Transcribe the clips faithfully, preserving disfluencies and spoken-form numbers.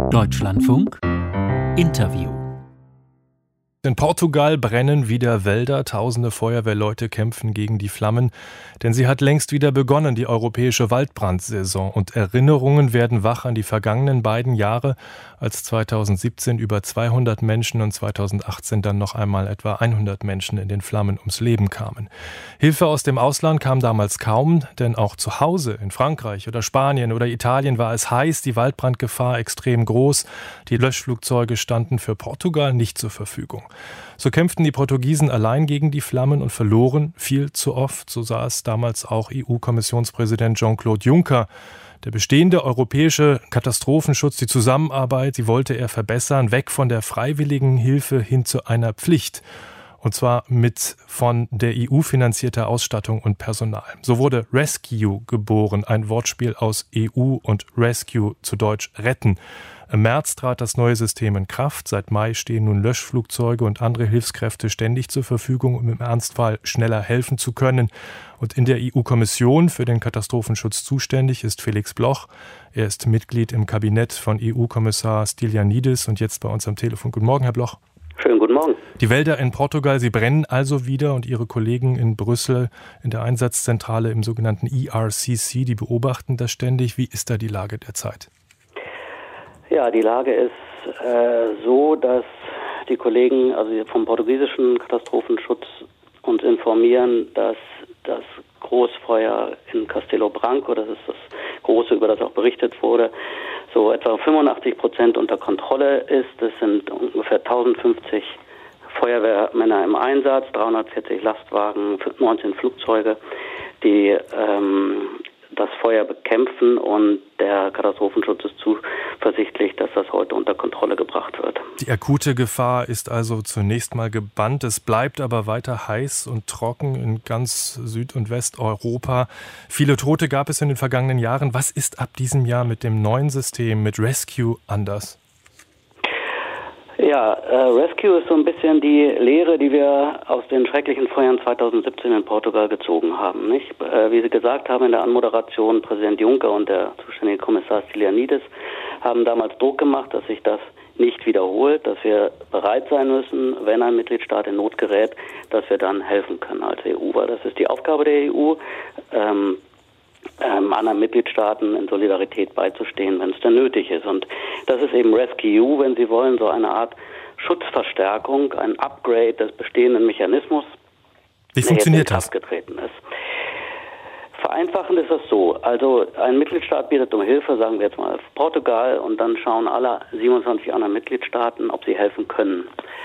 Deutschlandfunk Interview. In Portugal brennen wieder Wälder, tausende Feuerwehrleute kämpfen gegen die Flammen, denn sie hat längst wieder begonnen, die europäische Waldbrandsaison. Und Erinnerungen werden wach an die vergangenen beiden Jahre, als zweitausendsiebzehn über zweihundert Menschen und zweitausendachtzehn dann noch einmal etwa hundert Menschen in den Flammen ums Leben kamen. Hilfe aus dem Ausland kam damals kaum, denn auch zu Hause in Frankreich oder Spanien oder Italien war es heiß, die Waldbrandgefahr extrem groß. Die Löschflugzeuge standen für Portugal nicht zur Verfügung. So kämpften die Portugiesen allein gegen die Flammen und verloren viel zu oft. So sah es damals auch E U-Kommissionspräsident Jean-Claude Juncker. Der bestehende europäische Katastrophenschutz, die Zusammenarbeit, die wollte er verbessern, weg von der freiwilligen Hilfe hin zu einer Pflicht. Und zwar mit von der E U finanzierter Ausstattung und Personal. So wurde Rescue geboren, ein Wortspiel aus E U und Rescue, zu Deutsch retten. Im März trat das neue System in Kraft. Seit Mai stehen nun Löschflugzeuge und andere Hilfskräfte ständig zur Verfügung, um im Ernstfall schneller helfen zu können. Und in der E U-Kommission für den Katastrophenschutz zuständig ist Felix Bloch. Er ist Mitglied im Kabinett von E U-Kommissar Stylianides und jetzt bei uns am Telefon. Guten Morgen, Herr Bloch. Schönen guten Morgen. Die Wälder in Portugal, sie brennen also wieder und Ihre Kollegen in Brüssel in der Einsatzzentrale im sogenannten E R C C, die beobachten das ständig. Wie ist da die Lage derzeit? Ja, die Lage ist äh, so, dass die Kollegen also vom portugiesischen Katastrophenschutz uns informieren, dass das Großfeuer in Castelo Branco, das ist das große, über das auch berichtet wurde, so etwa fünfundachtzig Prozent unter Kontrolle ist. Es sind ungefähr tausendfünfzig Feuerwehrmänner im Einsatz, dreihundertvierzig Lastwagen, neunzehn Flugzeuge, die ähm, das Feuer bekämpfen, und der Katastrophenschutz ist zuversichtlich, dass das heute unter Kontrolle gebracht wird. Die akute Gefahr ist also zunächst mal gebannt. Es bleibt aber weiter heiß und trocken in ganz Süd- und Westeuropa. Viele Tote gab es in den vergangenen Jahren. Was ist ab diesem Jahr mit dem neuen System, mit Rescue, anders? Ja, äh, Rescue ist so ein bisschen die Lehre, die wir aus den schrecklichen Feuern zweitausendsiebzehn in Portugal gezogen haben, nicht? Äh, wie Sie gesagt haben in der Anmoderation, Präsident Juncker und der zuständige Kommissar Stylianides haben damals Druck gemacht, dass sich das nicht wiederholt, dass wir bereit sein müssen, wenn ein Mitgliedstaat in Not gerät, dass wir dann helfen können als E U, weil das ist die Aufgabe der E U, ähm, Ähm, anderen Mitgliedstaaten in Solidarität beizustehen, wenn es denn nötig ist. Und das ist eben Rescue, wenn Sie wollen, so eine Art Schutzverstärkung, ein Upgrade des bestehenden Mechanismus, Wie funktioniert das? Getreten ist. Vereinfachend ist es so, also ein Mitgliedstaat bittet um Hilfe, sagen wir jetzt mal Portugal, und dann schauen alle siebenundzwanzig anderen Mitgliedstaaten, ob sie helfen können.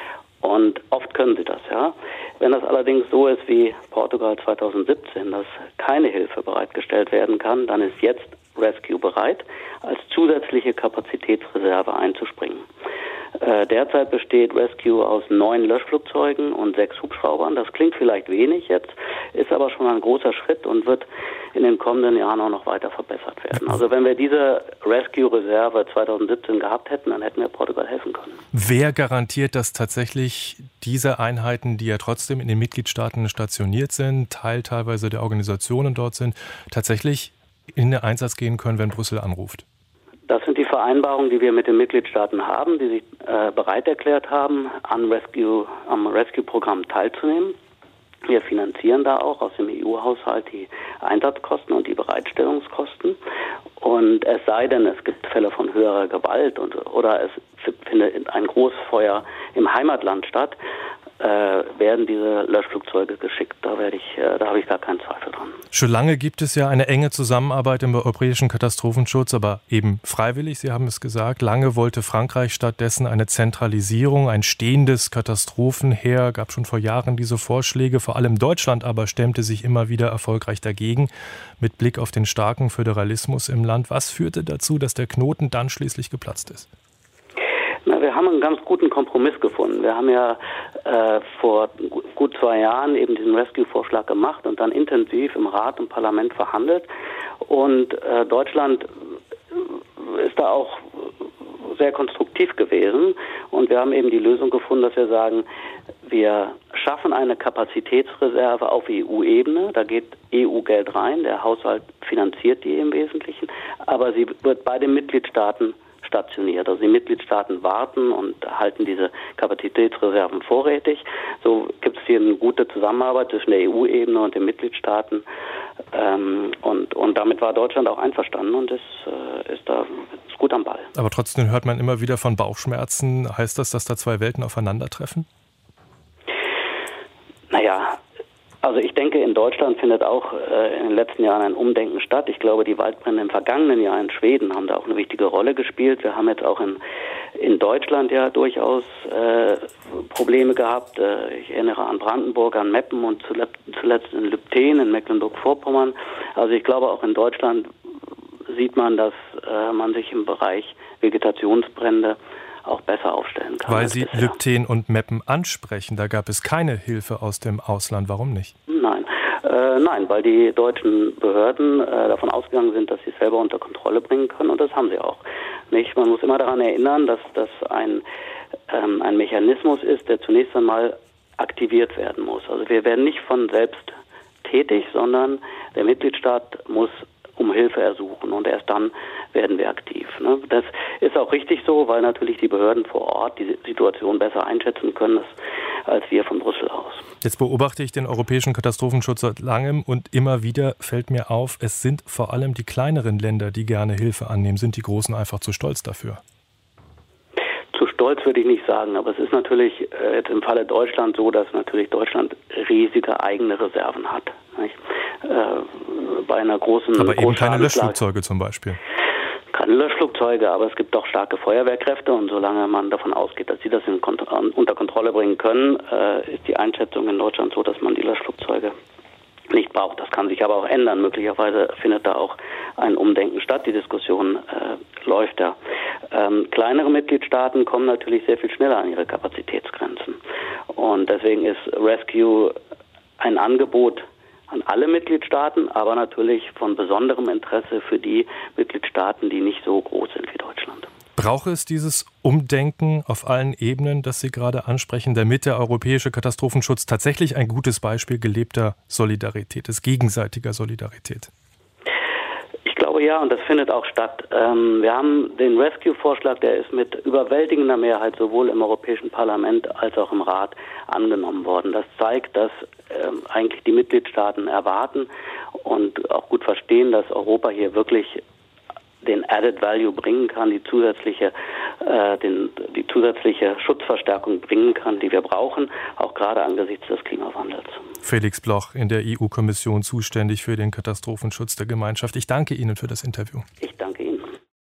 Und oft können sie das, ja. Wenn das allerdings so ist wie Portugal zweitausendsiebzehn, dass keine Hilfe bereitgestellt werden kann, dann ist jetzt Rescue bereit, als zusätzliche Kapazitätsreserve einzuspringen. Äh, derzeit besteht Rescue aus neun Löschflugzeugen und sechs Hubschraubern. Das klingt vielleicht wenig jetzt, ist aber schon ein großer Schritt und wird in den kommenden Jahren auch noch weiter verbessert werden. Also wenn wir diese Rescue-Reserve zweitausendsiebzehn gehabt hätten, dann hätten wir Portugal helfen können. Wer garantiert, dass tatsächlich diese Einheiten, die ja trotzdem in den Mitgliedstaaten stationiert sind, Teil teilweise der Organisationen dort sind, tatsächlich in den Einsatz gehen können, wenn Brüssel anruft? Das sind die Vereinbarungen, die wir mit den Mitgliedstaaten haben, die sich äh, bereit erklärt haben, an Rescue, am Rescue-Programm teilzunehmen. Wir finanzieren da auch aus dem E U-Haushalt die Einsatzkosten und die Bereitstellungskosten. Und es sei denn, es gibt Fälle von höherer Gewalt und, oder es findet ein Großfeuer im Heimatland statt, äh, werden diese Löschflugzeuge geschickt. Da werde ich, äh, da habe ich gar keinen Zweifel dran. Schon lange gibt es ja eine enge Zusammenarbeit im europäischen Katastrophenschutz, aber eben freiwillig, Sie haben es gesagt. Lange wollte Frankreich stattdessen eine Zentralisierung, ein stehendes Katastrophenheer, gab schon vor Jahren diese Vorschläge. Vor allem Deutschland aber stemmte sich immer wieder erfolgreich dagegen, mit Blick auf den starken Föderalismus im Land. Was führte dazu, dass der Knoten dann schließlich geplatzt ist? Na, wir haben einen ganz guten Kompromiss gefunden. Wir haben ja äh, vor gut zwei Jahren eben diesen Rescue-Vorschlag gemacht und dann intensiv im Rat und Parlament verhandelt. Und äh, Deutschland ist da auch sehr konstruktiv gewesen. Und wir haben eben die Lösung gefunden, dass wir sagen, wir schaffen eine Kapazitätsreserve auf E U-Ebene. Da geht E U-Geld rein. Der Haushalt finanziert die im Wesentlichen. Aber sie wird bei den Mitgliedstaaten stationiert. Also die Mitgliedstaaten warten und halten diese Kapazitätsreserven vorrätig. So gibt es hier eine gute Zusammenarbeit zwischen der E U-Ebene und den Mitgliedstaaten. Ähm, und, und damit war Deutschland auch einverstanden und ist, äh, ist da ist gut am Ball. Aber trotzdem hört man immer wieder von Bauchschmerzen. Heißt das, dass da zwei Welten aufeinandertreffen? Naja, also ich denke, in Deutschland findet auch äh, in den letzten Jahren ein Umdenken statt. Ich glaube, die Waldbrände im vergangenen Jahr in Schweden haben da auch eine wichtige Rolle gespielt. Wir haben jetzt auch in, in Deutschland ja durchaus äh, Probleme gehabt. Äh, ich erinnere an Brandenburg, an Meppen und zuletzt, zuletzt in Lübten in Mecklenburg-Vorpommern. Also ich glaube, auch in Deutschland sieht man, dass äh, man sich im Bereich Vegetationsbrände auch besser aufstellen kann. Weil Sie Lübten und Meppen ansprechen, da gab es keine Hilfe aus dem Ausland. Warum nicht? Nein, äh, nein, weil die deutschen Behörden äh, davon ausgegangen sind, dass sie es selber unter Kontrolle bringen können und das haben sie auch. Nicht? Man muss immer daran erinnern, dass das ein, ähm, ein Mechanismus ist, der zunächst einmal aktiviert werden muss. Also wir werden nicht von selbst tätig, sondern der Mitgliedstaat muss um Hilfe ersuchen und erst dann werden wir aktiv. Ne? Das ist auch richtig so, weil natürlich die Behörden vor Ort die Situation besser einschätzen können als wir von Brüssel aus. Jetzt beobachte ich den europäischen Katastrophenschutz seit langem und immer wieder fällt mir auf, es sind vor allem die kleineren Länder, die gerne Hilfe annehmen. Sind die Großen einfach zu stolz dafür? Zu stolz würde ich nicht sagen, aber es ist natürlich äh, jetzt im Falle Deutschland so, dass natürlich Deutschland riesige eigene Reserven hat. Nicht? Äh, bei einer großen Aber eben keine Löschflugzeuge zum Beispiel. Keine Löschflugzeuge, aber es gibt doch starke Feuerwehrkräfte und solange man davon ausgeht, dass sie das in Kont- unter Kontrolle bringen können, äh, ist die Einschätzung in Deutschland so, dass man die Löschflugzeuge nicht braucht. Das kann sich aber auch ändern. Möglicherweise findet da auch ein Umdenken statt. Die Diskussion äh, läuft ja. Ähm, kleinere Mitgliedstaaten kommen natürlich sehr viel schneller an ihre Kapazitätsgrenzen. Und deswegen ist Rescue ein Angebot an alle Mitgliedstaaten, aber natürlich von besonderem Interesse für die Mitgliedstaaten, die nicht so groß sind wie Deutschland. Braucht es dieses Umdenken auf allen Ebenen, das Sie gerade ansprechen, damit der europäische Katastrophenschutz tatsächlich ein gutes Beispiel gelebter Solidarität ist, gegenseitiger Solidarität? Ich glaube ja, und das findet auch statt. Ähm, wir haben den Rescue-Vorschlag, der ist mit überwältigender Mehrheit sowohl im Europäischen Parlament als auch im Rat angenommen worden. Das zeigt, dass ähm, eigentlich die Mitgliedstaaten erwarten und auch gut verstehen, dass Europa hier wirklich den Added Value bringen kann, die zusätzliche, äh, den, die zusätzliche Schutzverstärkung bringen kann, die wir brauchen, auch gerade angesichts des Klimawandels. Felix Bloch in der E U-Kommission zuständig für den Katastrophenschutz der Gemeinschaft. Ich danke Ihnen für das Interview. Ich danke.